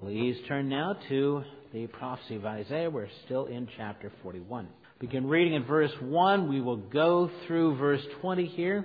Please turn now to the prophecy of Isaiah. We're still in chapter 41. Begin reading in verse 1. We will go through verse 20 here.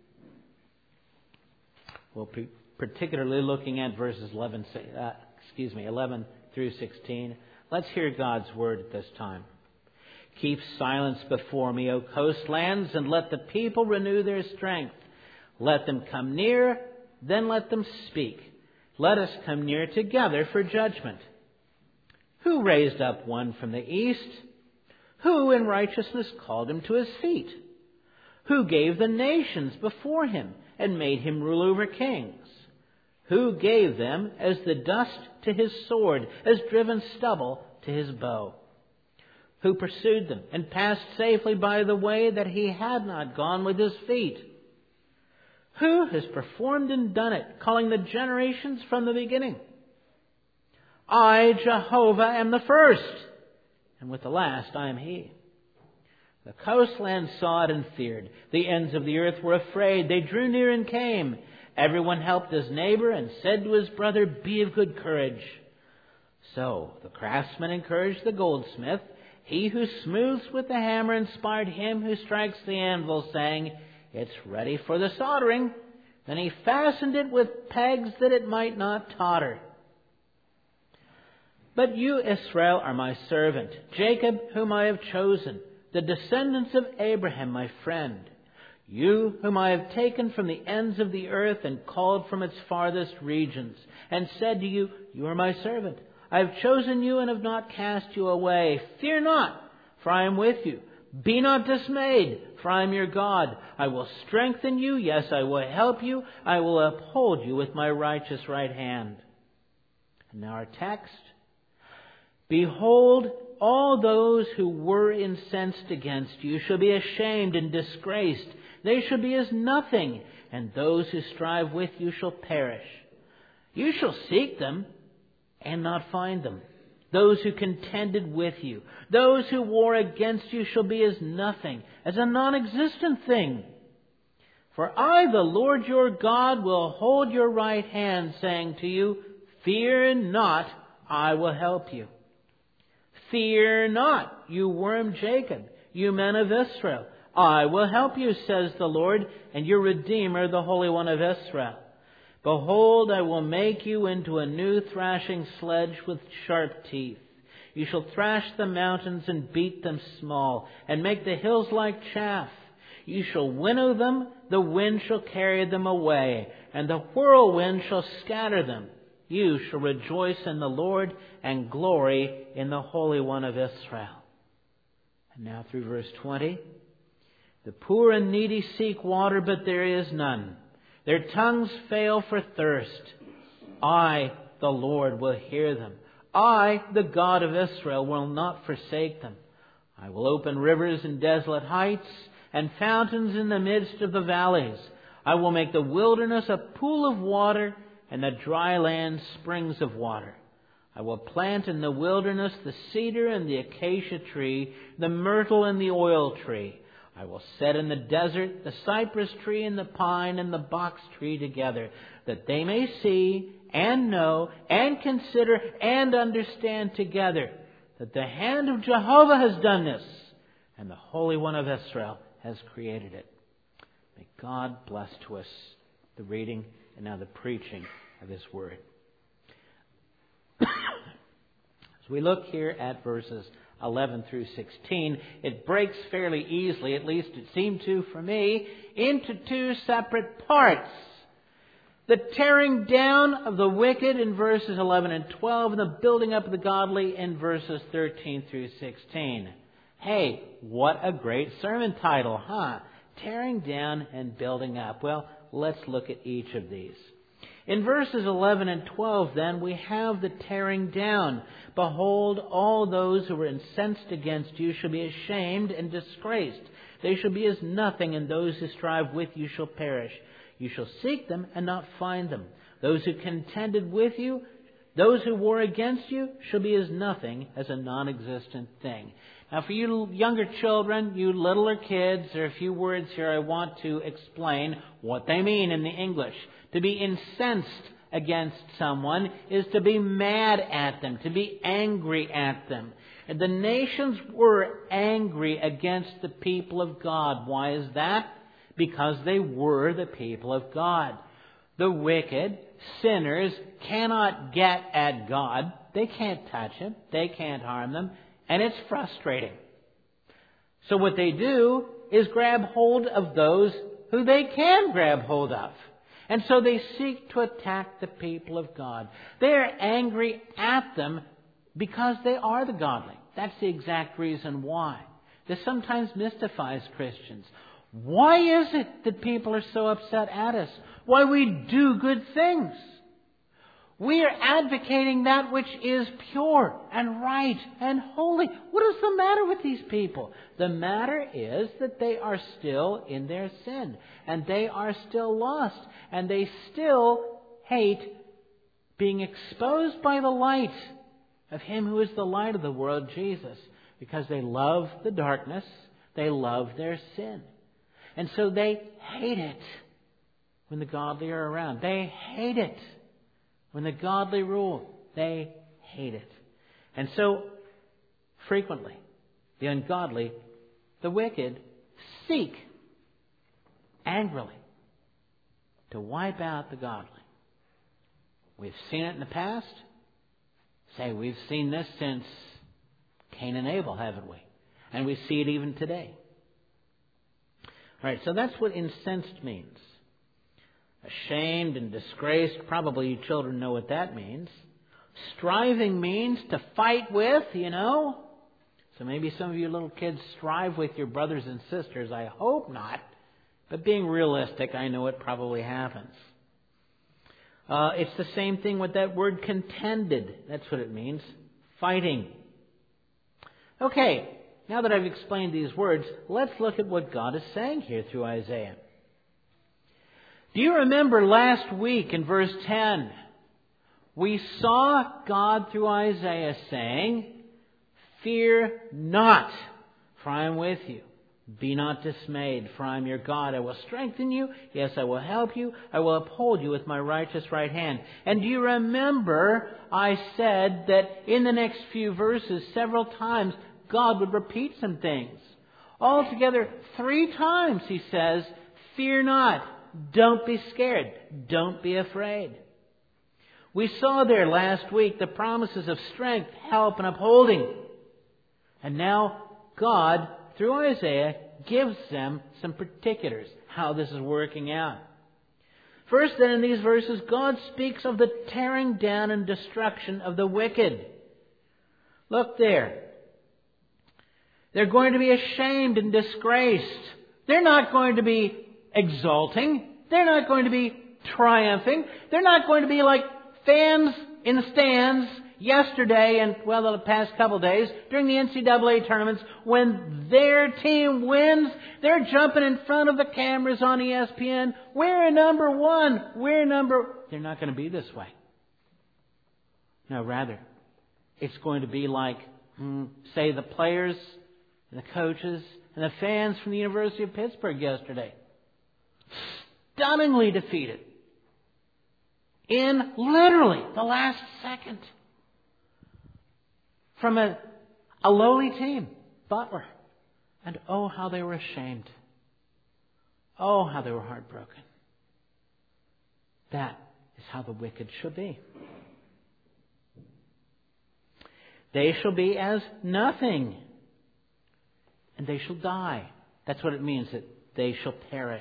We'll be particularly looking at verses 11 through 16. Let's hear God's word at this time. Keep silence before me, O coastlands, and let the people renew their strength. Let them come near, then let them speak. Let us come near together for judgment. Who raised up one from the east? Who in righteousness called him to his feet? Who gave the nations before him and made him rule over kings? Who gave them as the dust to his sword, as driven stubble to his bow? Who pursued them and passed safely by the way that he had not gone with his feet? Who has performed and done it, calling the generations from the beginning? I, Jehovah, am the first, and with the last I am He. The coastlands saw it and feared. The ends of the earth were afraid. They drew near and came. Everyone helped his neighbor and said to his brother, "Be of good courage." So the craftsman encouraged the goldsmith. He who smooths with the hammer inspired him who strikes the anvil, saying, "It's ready for the soldering." Then he fastened it with pegs that it might not totter. But you, Israel, are my servant, Jacob, whom I have chosen, the descendants of Abraham, my friend. You, whom I have taken from the ends of the earth and called from its farthest regions, and said to you, "You are my servant. I have chosen you and have not cast you away. Fear not, for I am with you. Be not dismayed, for I am your God. I will strengthen you. Yes, I will help you. I will uphold you with my righteous right hand." And now our text. Behold, all those who were incensed against you shall be ashamed and disgraced. They shall be as nothing, and those who strive with you shall perish. You shall seek them and not find them. Those who contended with you, those who war against you shall be as nothing, as a non-existent thing. For I, the Lord your God, will hold your right hand, saying to you, "Fear not, I will help you." Fear not, you worm Jacob, you men of Israel. I will help you, says the Lord, and your Redeemer, the Holy One of Israel. Behold, I will make you into a new thrashing sledge with sharp teeth. You shall thrash the mountains and beat them small, and make the hills like chaff. You shall winnow them, the wind shall carry them away, and the whirlwind shall scatter them. You shall rejoice in the Lord and glory in the Holy One of Israel. And now through verse 20. The poor and needy seek water, but there is none. Their tongues fail for thirst. I, the Lord, will hear them. I, the God of Israel, will not forsake them. I will open rivers in desolate heights and fountains in the midst of the valleys. I will make the wilderness a pool of water and the dry land springs of water. I will plant in the wilderness the cedar and the acacia tree, the myrtle and the oil tree. I will set in the desert the cypress tree and the pine and the box tree together, that they may see and know and consider and understand together that the hand of Jehovah has done this, and the Holy One of Israel has created it. May God bless to us the reading and now the preaching of His Word. As we look here at verses 11 through 16, it breaks fairly easily, at least it seemed to for me, into two separate parts. The tearing down of the wicked in verses 11 and 12, and the building up of the godly in verses 13 through 16. Hey, what a great sermon title, huh? Tearing down and building up. Well, let's look at each of these. In verses 11 and 12, then, we have the tearing down. Behold, all those who were incensed against you shall be ashamed and disgraced. They shall be as nothing, and those who strive with you shall perish. You shall seek them and not find them. Those who contended with you, those who war against you, shall be as nothing, as a non-existent thing. Now, for you younger children, you littler kids, there are a few words here I want to explain what they mean in the English. To be incensed against someone is to be mad at them, to be angry at them. And the nations were angry against the people of God. Why is that? Because they were the people of God. The wicked, sinners, cannot get at God. They can't touch Him. They can't harm them. And it's frustrating. So what they do is grab hold of those who they can grab hold of. And so they seek to attack the people of God. They are angry at them because they are the godly. That's the exact reason why. This sometimes mystifies Christians. Why is it that people are so upset at us? Why we do good things? We are advocating that which is pure and right and holy. What is the matter with these people? The matter is that they are still in their sin. And they are still lost. And they still hate being exposed by the light of Him who is the light of the world, Jesus. Because they love the darkness. They love their sin. And so they hate it when the godly are around. They hate it when the godly rule. They hate it. And so, frequently, the ungodly, the wicked, seek angrily to wipe out the godly. We've seen it in the past. Say, we've seen this since Cain and Abel, haven't we? And we see it even today. All right, so that's what incensed means. Ashamed and disgraced, probably you children know what that means. Striving means to fight with, you know. So maybe some of you little kids strive with your brothers and sisters. I hope not. But being realistic, I know it probably happens. It's the same thing with that word contended. That's what it means. Fighting. Okay, now that I've explained these words, let's look at what God is saying here through Isaiah. Do you remember last week in verse 10, we saw God through Isaiah saying, "Fear not, for I am with you. Be not dismayed, for I am your God. I will strengthen you. Yes, I will help you. I will uphold you with my righteous right hand." And do you remember I said that in the next few verses, several times, God would repeat some things. Altogether, 3 times He says, "Fear not. Don't be scared. Don't be afraid." We saw there last week the promises of strength, help, and upholding. And now God, through Isaiah, gives them some particulars, how this is working out. First, then, in these verses, God speaks of the tearing down and destruction of the wicked. Look there. They're going to be ashamed and disgraced. They're not going to be exulting. They're not going to be triumphing. They're not going to be like fans in the stands yesterday and, well, the past couple days during the NCAA tournaments when their team wins. They're jumping in front of the cameras on ESPN. We're number one. They're not going to be this way. No, rather, it's going to be like, say, the players and the coaches and the fans from the University of Pittsburgh yesterday. Stunningly defeated in literally the last second from a lowly team, Butler. And oh, how they were ashamed. Oh, how they were heartbroken. That is how the wicked shall be. They shall be as nothing, and they shall die. That's what it means, that they shall perish.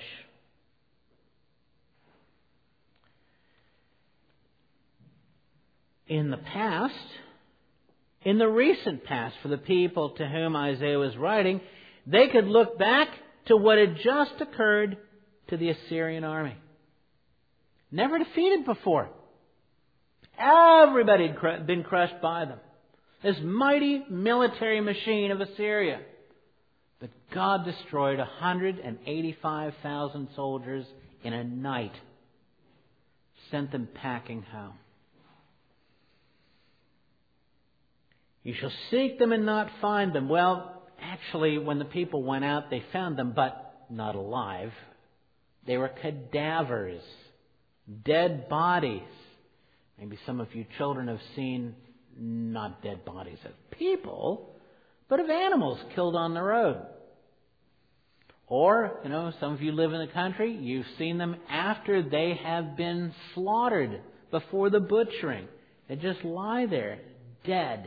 In the past, in the recent past, for the people to whom Isaiah was writing, they could look back to what had just occurred to the Assyrian army. Never defeated before. Everybody had been crushed by them. This mighty military machine of Assyria. But God destroyed 185,000 soldiers in a night. Sent them packing home. You shall seek them and not find them. Well, actually, when the people went out, they found them, but not alive. They were cadavers, dead bodies. Maybe some of you children have seen not dead bodies of people, but of animals killed on the road. Or, some of you live in the country, you've seen them after they have been slaughtered before the butchering. They just lie there, dead.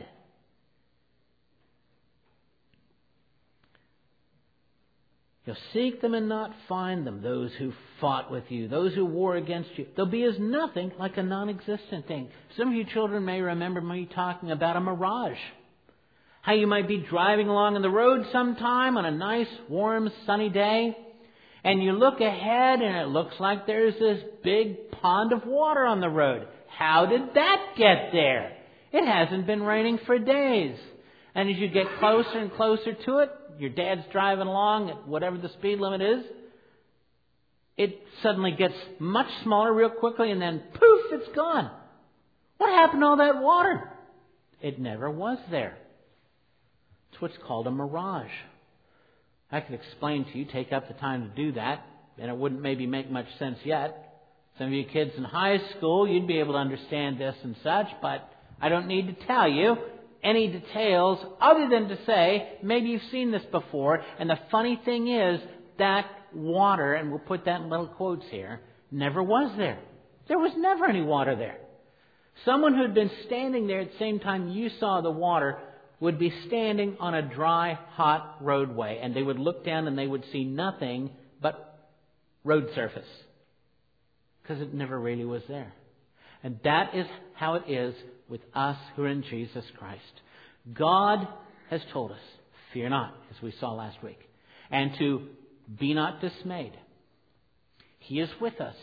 You'll seek them and not find them, those who fought with you, those who war against you. They'll be as nothing, like a non-existent thing. Some of you children may remember me talking about a mirage. How you might be driving along on the road sometime on a nice, warm, sunny day, and you look ahead and it looks like there's this big pond of water on the road. How did that get there? It hasn't been raining for days. And as you get closer and closer to it, your dad's driving along at whatever the speed limit is, it suddenly gets much smaller real quickly, and then poof, it's gone. What happened to all that water? It never was there. It's what's called a mirage. I could explain to you, take up the time to do that, and it wouldn't maybe make much sense yet. Some of you kids in high school, you'd be able to understand this and such, but I don't need to tell you any details other than to say, maybe you've seen this before, and the funny thing is that water, and we'll put that in little quotes here, never was there. There was never any water there. Someone who had been standing there at the same time you saw the water would be standing on a dry, hot roadway, and they would look down and they would see nothing but road surface, because it never really was there. And that is how it is with us who are in Jesus Christ. God has told us, fear not, as we saw last week, and to be not dismayed. He is with us.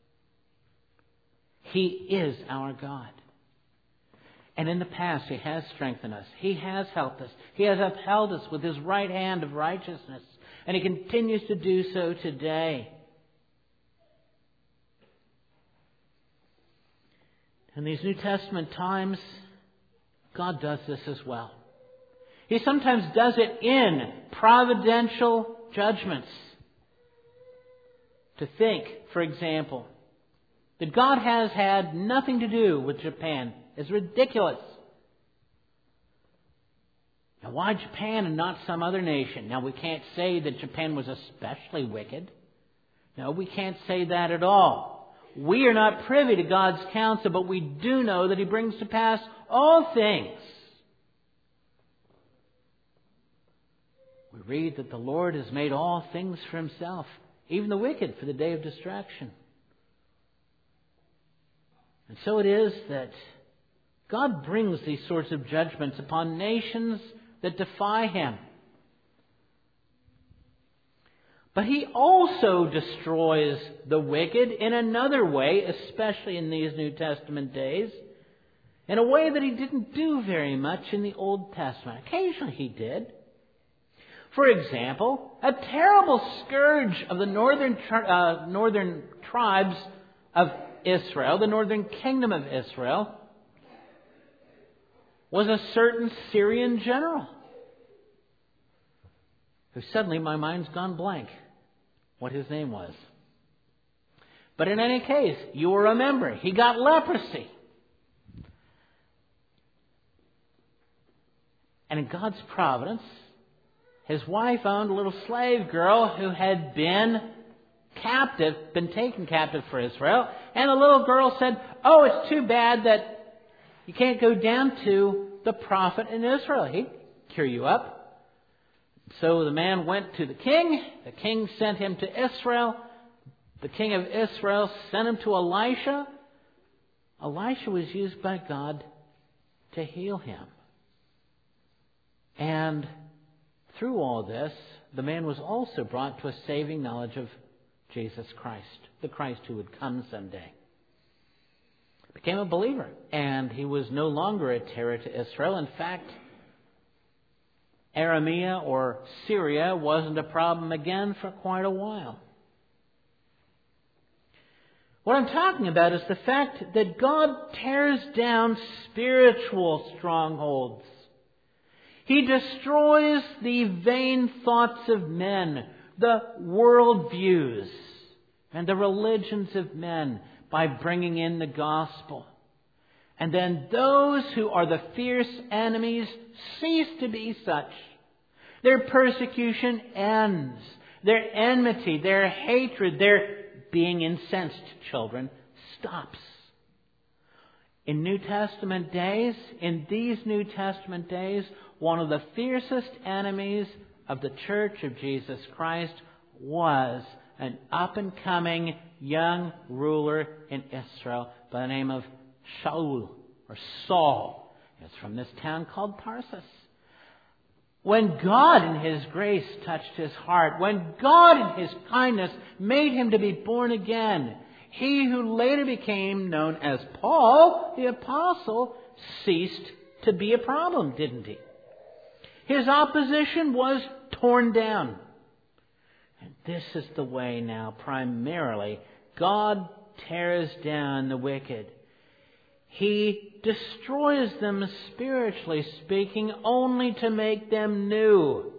He is our God. And in the past, He has strengthened us. He has helped us. He has upheld us with His right hand of righteousness. And He continues to do so today. In these New Testament times, God does this as well. He sometimes does it in providential judgments. To think, for example, that God has had nothing to do with Japan is ridiculous. Now, why Japan and not some other nation? Now, we can't say that Japan was especially wicked. No, we can't say that at all. We are not privy to God's counsel, but we do know that He brings to pass all things. We read that the Lord has made all things for Himself, even the wicked for the day of destruction. And so it is that God brings these sorts of judgments upon nations that defy Him. But He also destroys the wicked in another way, especially in these New Testament days, in a way that He didn't do very much in the Old Testament. Occasionally He did. For example, a terrible scourge of the northern tribes of Israel, the northern kingdom of Israel, was a certain Syrian general who suddenly my mind's gone blank what his name was. But in any case, you will remember, he got leprosy. And in God's providence, his wife owned a little slave girl who had been taken captive for Israel. And the little girl said, "Oh, it's too bad that you can't go down to the prophet in Israel. He'd cure you up." So the man went to the king. The king sent him to Israel. The king of Israel sent him to Elisha. Elisha was used by God to heal him. And through all this, the man was also brought to a saving knowledge of Jesus Christ, the Christ who would come someday. Became a believer, and he was no longer a terror to Israel. In fact, Aramea or Syria wasn't a problem again for quite a while. What I'm talking about is the fact that God tears down spiritual strongholds. He destroys the vain thoughts of men, the worldviews, and the religions of men by bringing in the gospel. And then those who are the fierce enemies cease to be such. Their persecution ends. Their enmity, their hatred, their being incensed children stops. In these New Testament days, one of the fiercest enemies of the Church of Jesus Christ was an up-and-coming young ruler in Israel by the name of Shaul, or Saul. It's from this town called Tarsus. When God in His grace touched his heart, when God in His kindness made him to be born again, he who later became known as Paul, the Apostle, ceased to be a problem, didn't he? His opposition was torn down. And this is the way now, primarily, God tears down the wicked. He destroys them, spiritually speaking, only to make them new.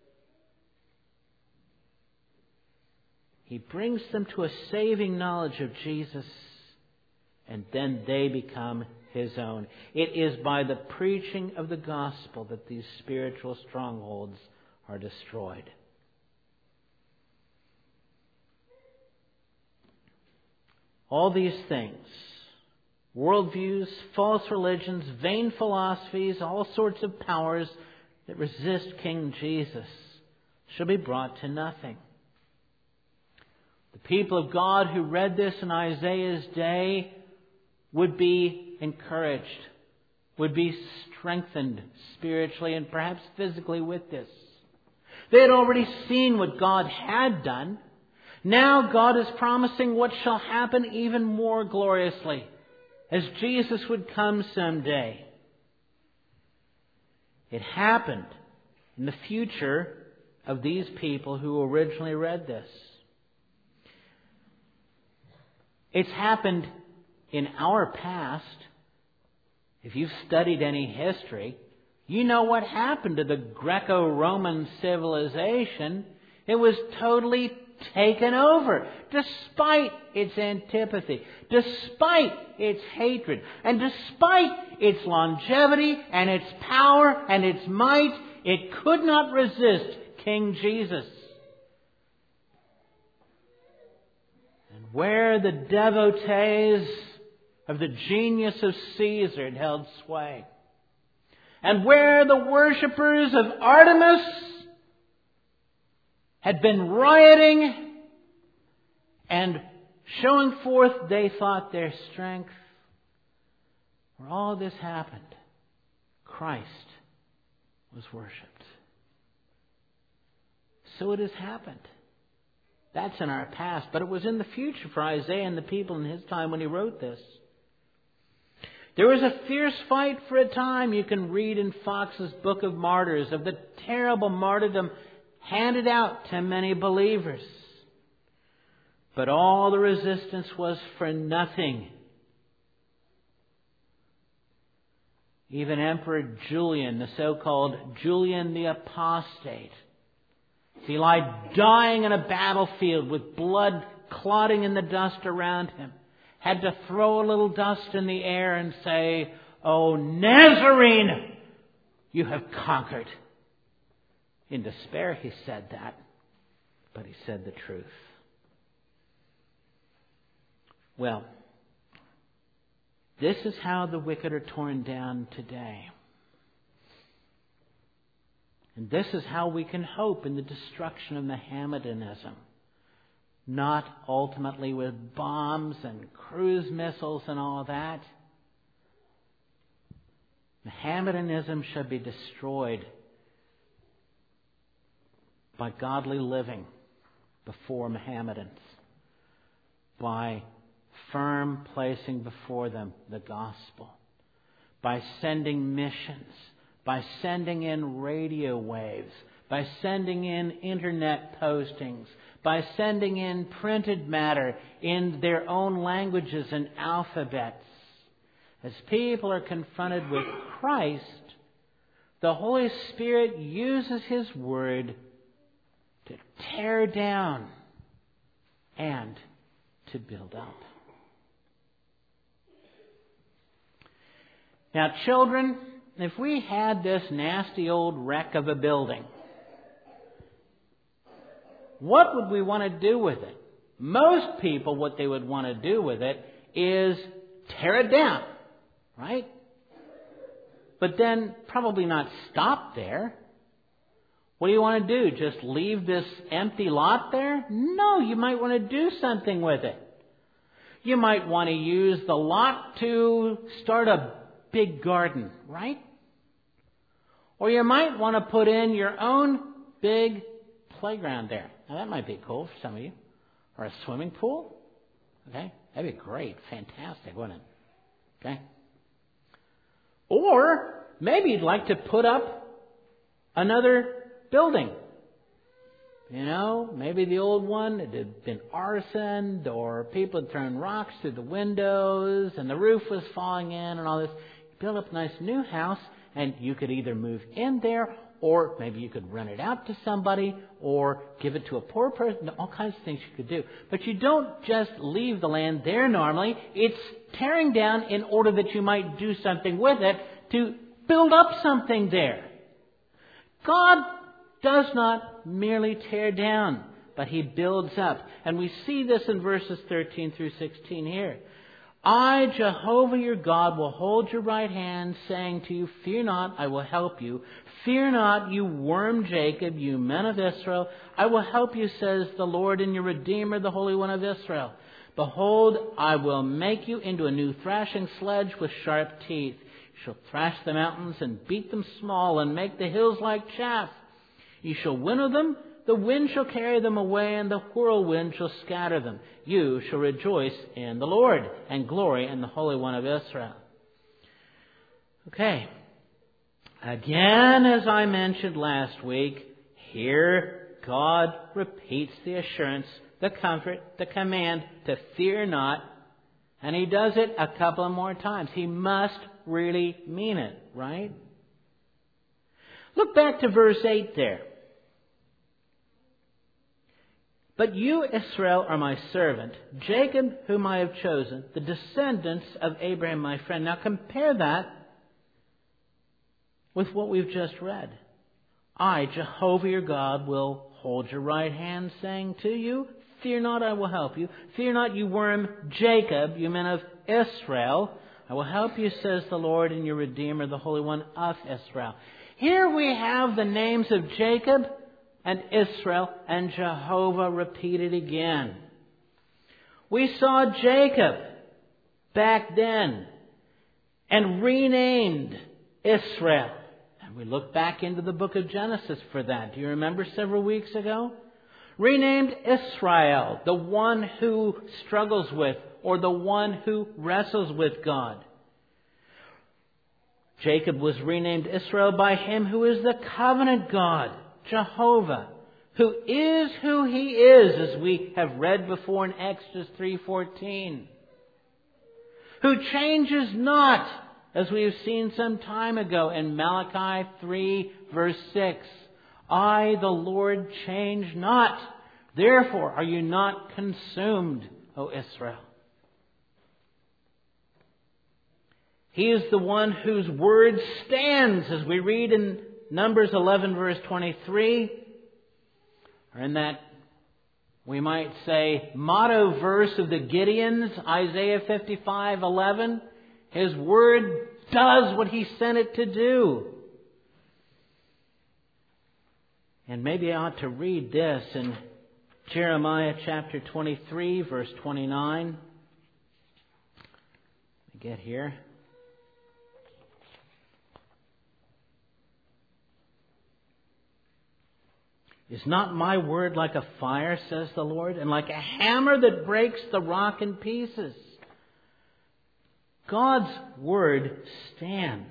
He brings them to a saving knowledge of Jesus, and then they become His own. It is by the preaching of the gospel that these spiritual strongholds are destroyed. All these things, worldviews, false religions, vain philosophies, all sorts of powers that resist King Jesus, shall be brought to nothing. The people of God who read this in Isaiah's day would be encouraged, would be strengthened spiritually and perhaps physically with this. They had already seen what God had done. Now God is promising what shall happen even more gloriously, as Jesus would come someday. It happened in the future of these people who originally read this. It's happened in our past. If you've studied any history, you know what happened to the Greco-Roman civilization. It was totally taken over, despite its antipathy, despite its hatred, and despite its longevity and its power and its might. It could not resist King Jesus. And where the devotees of the genius of Caesar had held sway, and where the worshippers of Artemis had been rioting and showing forth, they thought, their strength, where all this happened, Christ was worshipped. So it has happened. That's in our past, but it was in the future for Isaiah and the people in his time when he wrote this. There was a fierce fight for a time. You can read in Fox's Book of Martyrs of the terrible martyrdom handed out to many believers. But all the resistance was for nothing. Even Emperor Julian, the so-called Julian the Apostate, he lied dying in a battlefield with blood clotting in the dust around him, had to throw a little dust in the air and say, "O Nazarene, you have conquered." In despair he said that, but he said the truth. Well, this is how the wicked are torn down today. And this is how we can hope in the destruction of Mohammedanism. Not ultimately with bombs and cruise missiles and all that. Mohammedanism should be destroyed by godly living before Mohammedans, by firm placing before them the gospel, by sending missions, by sending in radio waves, by sending in internet postings, by sending in printed matter in their own languages and alphabets. As people are confronted with Christ, the Holy Spirit uses His Word to tear down and to build up. Now, children, if we had this nasty old wreck of a building, what would we want to do with it? Most people, what they would want to do with it is tear it down, right? But then probably not stop there. What do you want to do? Just leave this empty lot there? No, you might want to do something with it. You might want to use the lot to start a big garden, right? Or you might want to put in your own big playground there. Now that might be cool for some of you. Or a swimming pool. Okay? That'd be great. Fantastic, wouldn't it? Okay? Or maybe you'd like to put up another building. You know, maybe the old one had been arsoned, or people had thrown rocks through the windows and the roof was falling in and all this. You build up a nice new house, and you could either move in there, or maybe you could rent it out to somebody, or give it to a poor person. All kinds of things you could do. But you don't just leave the land there normally. It's tearing down in order that you might do something with it to build up something there. God does not merely tear down, but He builds up. And we see this in verses 13 through 16 here. I, Jehovah your God, will hold your right hand, saying to you, fear not, I will help you. Fear not, you worm Jacob, you men of Israel. I will help you, says the Lord, and your Redeemer, the Holy One of Israel. Behold, I will make you into a new thrashing sledge with sharp teeth. You shall thrash the mountains and beat them small, and make the hills like chaff. You shall winnow them. The wind shall carry them away, and the whirlwind shall scatter them. You shall rejoice in the Lord, and glory in the Holy One of Israel. Okay. Again, as I mentioned last week, here God repeats the assurance, the comfort, the command to fear not. And He does it a couple of more times. He must really mean it, right? Look back to verse 8 there. But you, Israel, are my servant, Jacob, whom I have chosen, the descendants of Abraham, my friend. Now compare that with what we've just read. I, Jehovah your God, will hold your right hand, saying to you, fear not, I will help you. Fear not, you worm Jacob, you men of Israel. I will help you, says the Lord, and your Redeemer, the Holy One of Israel. Here we have the names of Jacob and Israel and Jehovah repeated again. We saw Jacob back then and renamed Israel. And we look back into the book of Genesis for that. Do you remember several weeks ago? Renamed Israel, the one who struggles with, or the one who wrestles with God. Jacob was renamed Israel by Him who is the covenant God, Jehovah, who is who He is, as we have read before in Exodus 3:14. Who changes not, as we have seen some time ago in Malachi 3, verse 6. I, the Lord, change not. Therefore are you not consumed, O Israel. He is the one whose word stands, as we read in Numbers 11, verse 23. Or in that, we might say, motto verse of the Gideons, Isaiah 55:11. His word does what He sent it to do. And maybe I ought to read this in Jeremiah chapter 23, verse 29. Let me get here. Is not my word like a fire, says the Lord, and like a hammer that breaks the rock in pieces? God's word stands.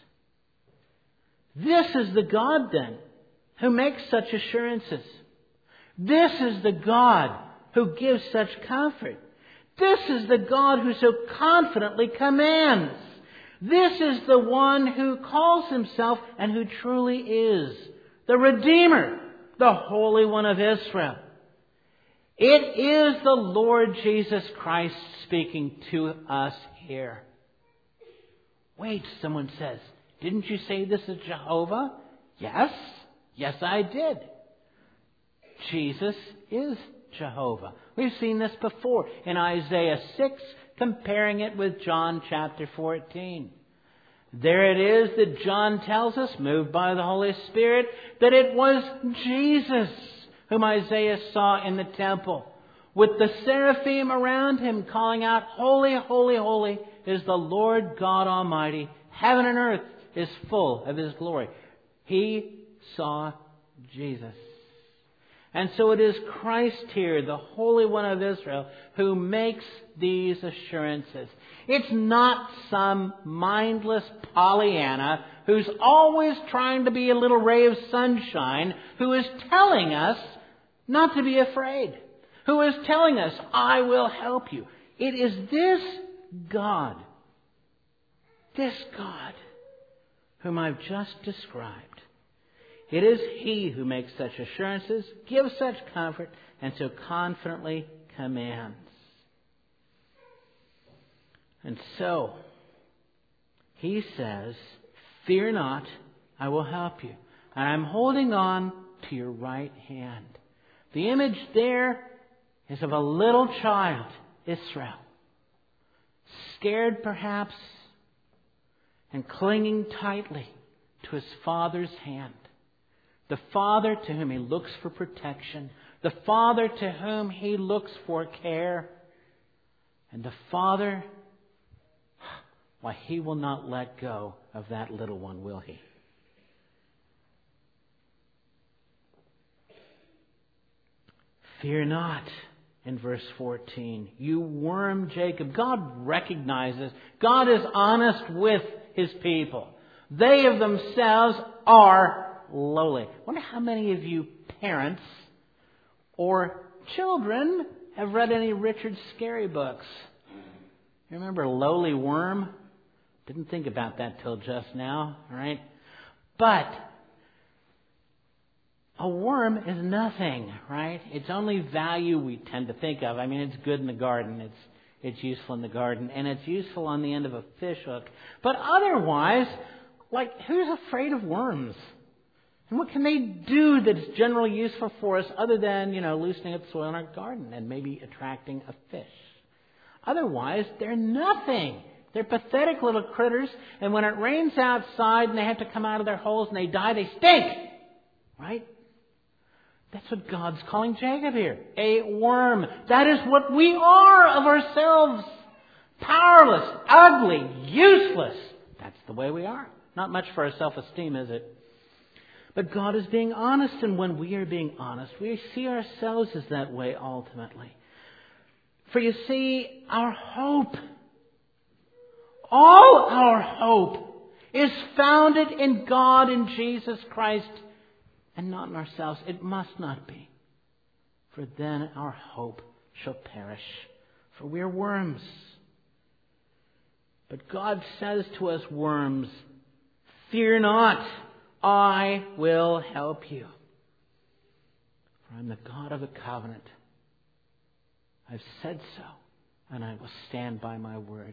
This is the God, then, who makes such assurances. This is the God who gives such comfort. This is the God who so confidently commands. This is the one who calls Himself and who truly is the Redeemer, the Holy One of Israel. It is the Lord Jesus Christ speaking to us here. Wait, someone says, didn't you say this is Jehovah? Yes. Yes, I did. Jesus is Jehovah. We've seen this before in Isaiah 6, comparing it with John chapter 14. There it is that John tells us, moved by the Holy Spirit, that it was Jesus whom Isaiah saw in the temple, with the seraphim around him calling out, Holy, holy, holy is the Lord God Almighty. Heaven and earth is full of His glory. He saw Jesus. And so it is Christ here, the Holy One of Israel, who makes these assurances. It's not some mindless Pollyanna who's always trying to be a little ray of sunshine, who is telling us not to be afraid, who is telling us, I will help you. It is this God whom I've just described. It is He who makes such assurances, gives such comfort, and so confidently commands. And so, He says, fear not, I will help you. And I'm holding on to your right hand. The image there is of a little child, Israel, scared perhaps, and clinging tightly to his father's hand. The father to whom he looks for protection. The father to whom he looks for care. And the father, why, he will not let go of that little one, will he? Fear not, in verse 14, you worm Jacob. God recognizes, God is honest with His people. They of themselves are lowly. I wonder how many of you parents or children have read any Richard Scarry books. You remember Lowly Worm? Didn't think about that till just now, right? But a worm is nothing, right? Its only value we tend to think of. I mean, it's good in the garden. It's useful in the garden, and it's useful on the end of a fish hook. But otherwise, like, who's afraid of worms? And what can they do that's generally useful for us other than, loosening up the soil in our garden and maybe attracting a fish? Otherwise, they're nothing. They're pathetic little critters, and when it rains outside and they have to come out of their holes and they die, they stink. Right? That's what God's calling Jacob here. A worm. That is what we are of ourselves. Powerless, ugly, useless. That's the way we are. Not much for our self-esteem, is it? But God is being honest, and when we are being honest, we see ourselves as that way ultimately. For you see, our hope, all our hope, is founded in God, in Jesus Christ, and not in ourselves. It must not be. For then our hope shall perish. For we are worms. But God says to us worms, fear not, I will help you. For I am the God of the covenant. I've said so, and I will stand by my word.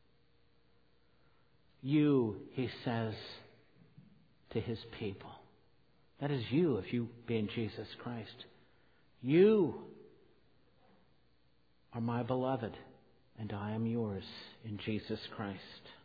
You, He says to His people. That is you if you be in Jesus Christ. You are my beloved, and I am yours in Jesus Christ.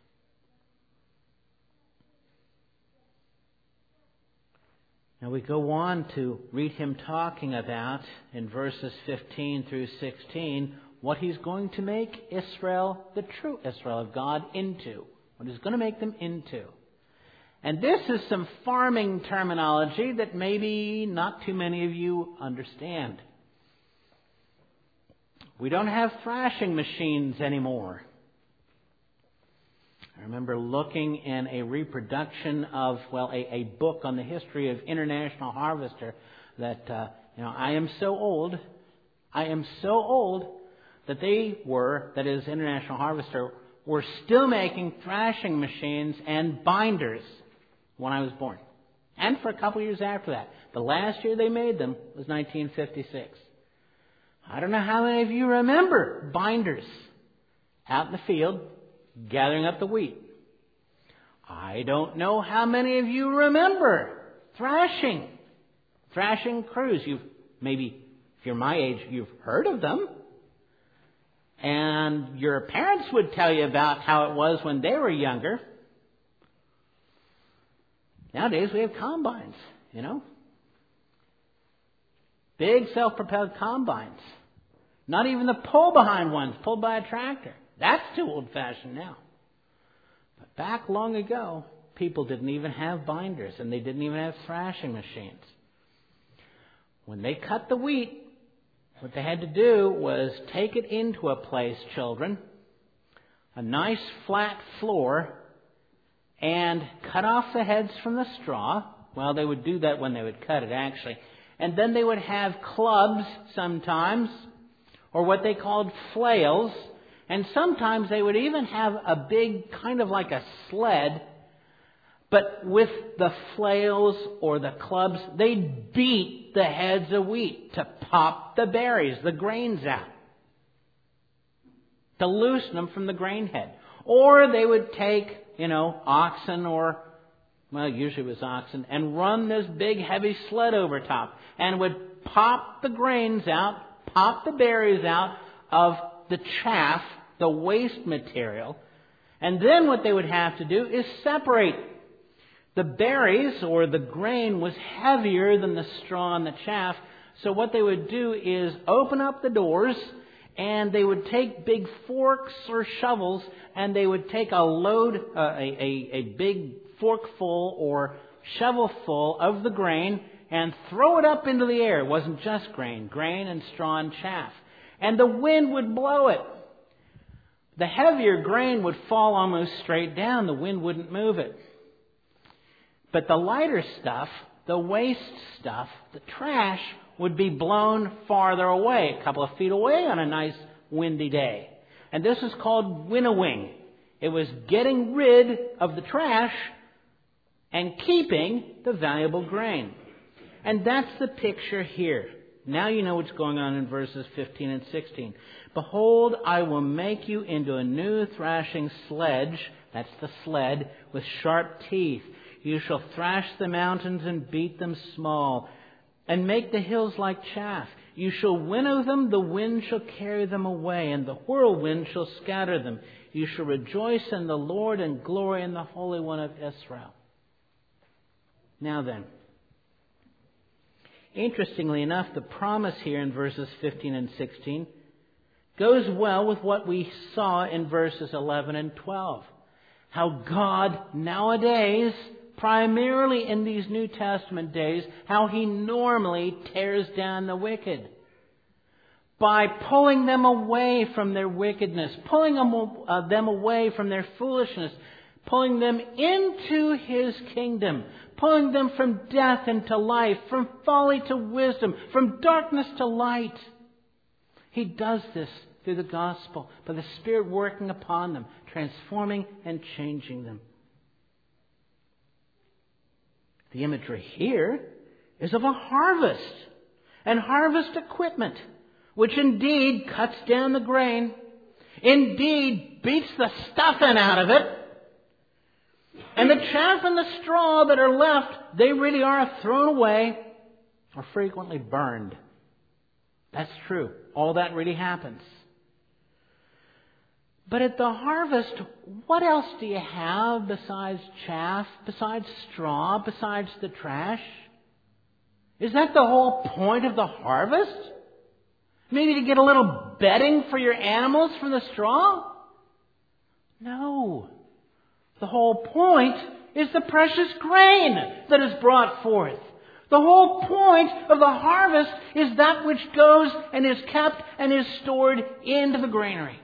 Now we go on to read Him talking about, in verses 15 through 16, what He's going to make Israel, the true Israel of God, into. What He's going to make them into. And this is some farming terminology that maybe not too many of you understand. We don't have thrashing machines anymore. I remember looking in a reproduction of, a book on the history of International Harvester that, I am so old that that is International Harvester, were still making thrashing machines and binders when I was born. And for a couple years after that. The last year they made them was 1956. I don't know how many of you remember binders out in the field gathering up the wheat. I don't know how many of you remember thrashing crews. Maybe, if you're my age, you've heard of them. And your parents would tell you about how it was when they were younger. Nowadays we have combines, Big self-propelled combines. Not even the pull-behind ones, pulled by a tractor. That's too old-fashioned now. But back long ago, people didn't even have binders, and they didn't even have thrashing machines. When they cut the wheat, what they had to do was take it into a place, children, a nice flat floor, and cut off the heads from the straw. Well, they would do that when they would cut it, actually. And then they would have clubs sometimes, or what they called flails. And sometimes they would even have a big, kind of like a sled, but with the flails or the clubs, they'd beat the heads of wheat to pop the berries, the grains out, to loosen them from the grain head. Or they would take, oxen usually it was oxen, and run this big heavy sled over top and would pop the grains out, pop the berries out of the chaff, the waste material. And then what they would have to do is separate. The berries or the grain was heavier than the straw and the chaff. So what they would do is open up the doors, and they would take big forks or shovels, and they would take a load, a big forkful or shovelful of the grain and throw it up into the air. It wasn't just grain and straw and chaff. And the wind would blow it. The heavier grain would fall almost straight down. The wind wouldn't move it. But the lighter stuff, the waste stuff, the trash, would be blown farther away, a couple of feet away on a nice windy day. And this is called winnowing. It was getting rid of the trash and keeping the valuable grain. And that's the picture here. Now you know what's going on in verses 15 and 16. Behold, I will make you into a new thrashing sledge, that's the sled, with sharp teeth. You shall thrash the mountains and beat them small, and make the hills like chaff. You shall winnow them, the wind shall carry them away, and the whirlwind shall scatter them. You shall rejoice in the Lord and glory in the Holy One of Israel. Now then, interestingly enough, the promise here in verses 15 and 16 goes well with what we saw in verses 11 and 12. How God nowadays, primarily in these New Testament days, how He normally tears down the wicked. By pulling them away from their wickedness, pulling them away from their foolishness, pulling them into His kingdom, pulling them from death into life, from folly to wisdom, from darkness to light. He does this through the gospel, by the Spirit working upon them, transforming and changing them. The imagery here is of a harvest and harvest equipment, which indeed cuts down the grain, indeed beats the stuffing out of it, and the chaff and the straw that are left, they really are thrown away or frequently burned. That's true. All that really happens. But at the harvest, what else do you have besides chaff, besides straw, besides the trash? Is that the whole point of the harvest? Maybe to get a little bedding for your animals from the straw? No. The whole point is the precious grain that is brought forth. The whole point of the harvest is that which goes and is kept and is stored into the granary.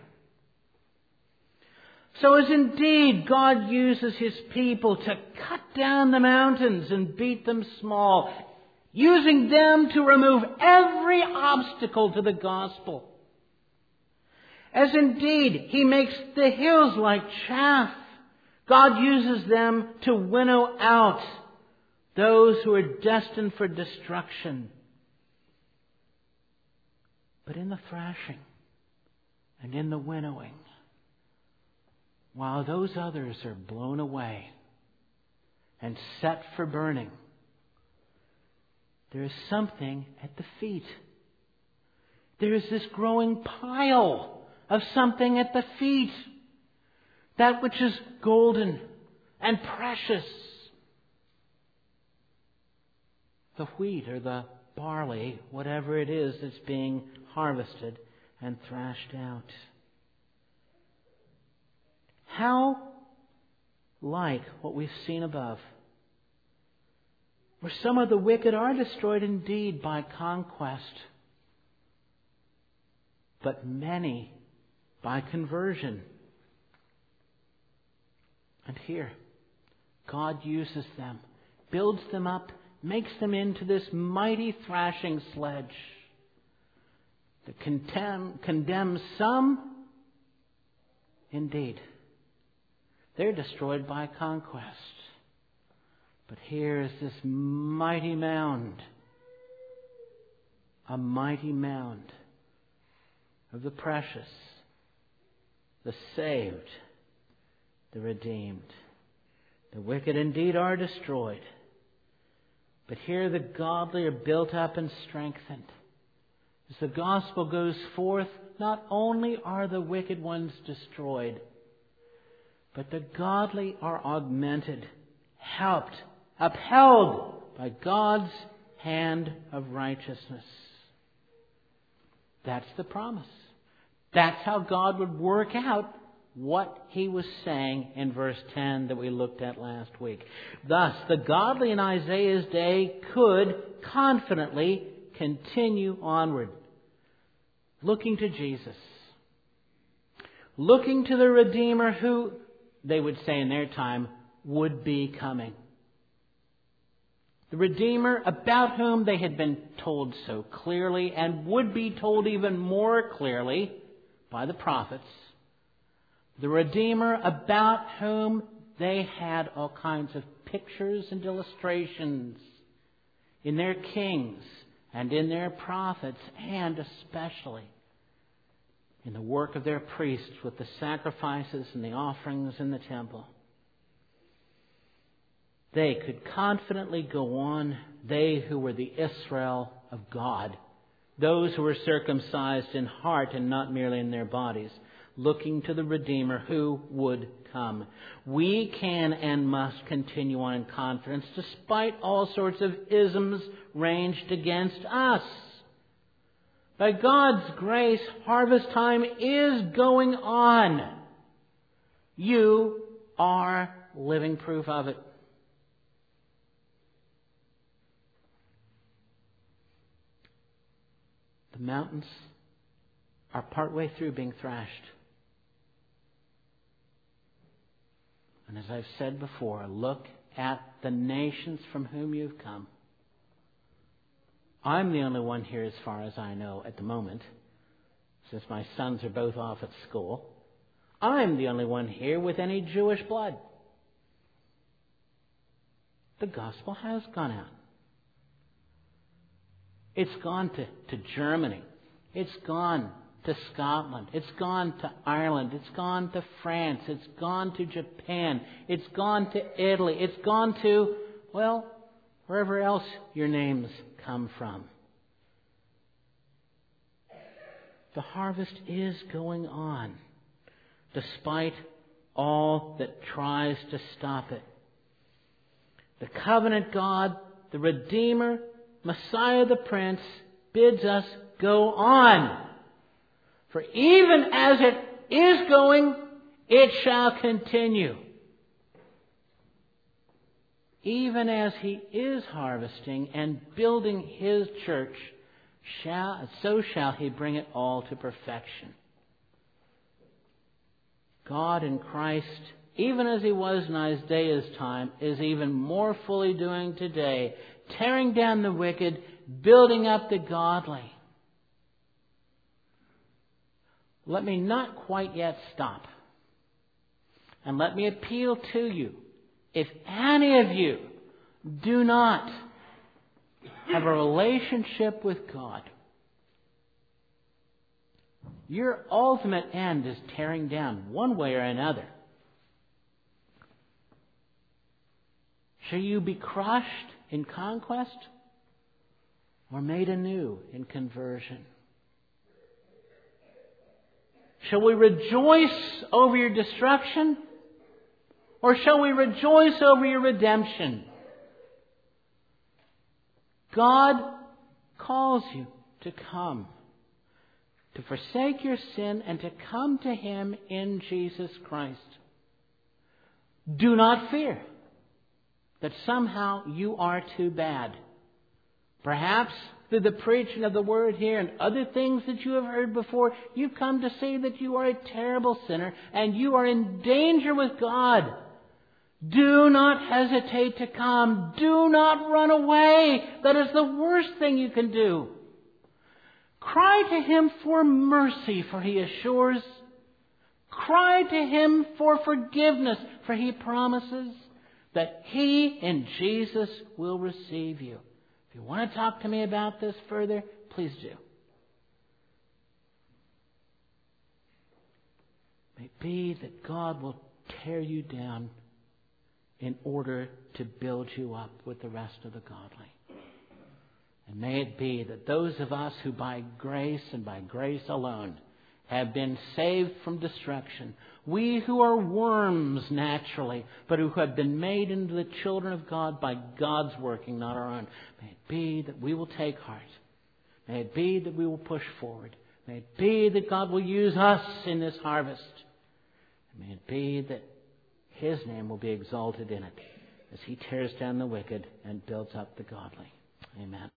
So as indeed God uses His people to cut down the mountains and beat them small, using them to remove every obstacle to the gospel. As indeed He makes the hills like chaff, God uses them to winnow out those who are destined for destruction. But in the thrashing and in the winnowing, while those others are blown away and set for burning. There is something at the feet. There is this growing pile of something at the feet. That which is golden and precious. The wheat or the barley, whatever it is that's being harvested and thrashed out. How like what we've seen above, where some of the wicked are destroyed indeed by conquest, but many by conversion. And here, God uses them, builds them up, makes them into this mighty thrashing sledge that condemns some. Indeed, they're destroyed by conquest. But here is this mighty mound, a mighty mound of the precious, the saved, the redeemed. The wicked indeed are destroyed, but here the godly are built up and strengthened. As the gospel goes forth, not only are the wicked ones destroyed, but the godly are augmented, helped, upheld by God's hand of righteousness. That's the promise. That's how God would work out what He was saying in verse 10 that we looked at last week. Thus, the godly in Isaiah's day could confidently continue onward, looking to Jesus, looking to the Redeemer who, they would say in their time, would be coming. The Redeemer about whom they had been told so clearly and would be told even more clearly by the prophets. The Redeemer about whom they had all kinds of pictures and illustrations in their kings and in their prophets, and especially in the work of their priests with the sacrifices and the offerings in the temple. They could confidently go on, they who were the Israel of God, those who were circumcised in heart and not merely in their bodies, looking to the Redeemer who would come. We can and must continue on in confidence despite all sorts of isms ranged against us. By God's grace, harvest time is going on. You are living proof of it. The mountains are partway through being thrashed. And as I've said before, look at the nations from whom you've come. I'm the only one here as far as I know at the moment, since my sons are both off at school. I'm the only one here with any Jewish blood. The gospel has gone out. It's gone to Germany. It's gone to Scotland. It's gone to Ireland. It's gone to France. It's gone to Japan. It's gone to Italy. It's gone to, well, wherever else your names come from. The harvest is going on, despite all that tries to stop it. The covenant God, the Redeemer, Messiah the Prince, bids us go on. For even as it is going, it shall continue. Even as He is harvesting and building His church, so shall He bring it all to perfection. God in Christ, even as He was in Isaiah's time, is even more fully doing today, tearing down the wicked, building up the godly. Let me not quite yet stop. And let me appeal to you. If any of you do not have a relationship with God, your ultimate end is tearing down one way or another. Shall you be crushed in conquest or made anew in conversion? Shall we rejoice over your destruction or shall we rejoice over your redemption? God calls you to come, to forsake your sin and to come to Him in Jesus Christ. Do not fear that somehow you are too bad. Perhaps through the preaching of the Word here and other things that you have heard before, you've come to see that you are a terrible sinner and you are in danger with God. Do not hesitate to come. Do not run away. That is the worst thing you can do. Cry to Him for mercy, for He assures. Cry to Him for forgiveness, for He promises that He in Jesus will receive you. If you want to talk to me about this further, please do. May it be that God will tear you down in order to build you up with the rest of the godly. And may it be that those of us who by grace and by grace alone have been saved from destruction, we who are worms naturally, but who have been made into the children of God by God's working, not our own, may it be that we will take heart. May it be that we will push forward. May it be that God will use us in this harvest. And may it be that His name will be exalted in it as He tears down the wicked and builds up the godly. Amen.